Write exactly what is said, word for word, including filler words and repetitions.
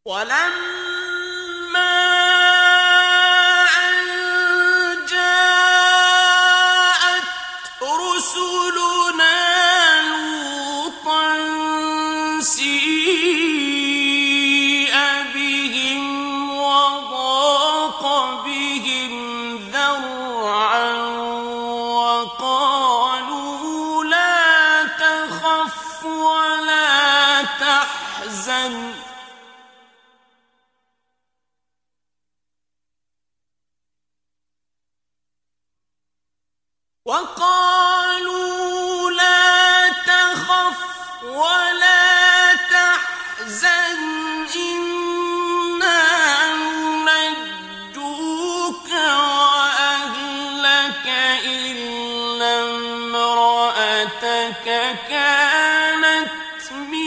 ولما أن جاءت رسلنا لوطا سيء بهم وضاق بهم ذرعا وقالوا لا تخف ولا تحزن وقالوا لا تخف ولا تحزن إنا ننجوك وأهلك إلا امرأتك كانت من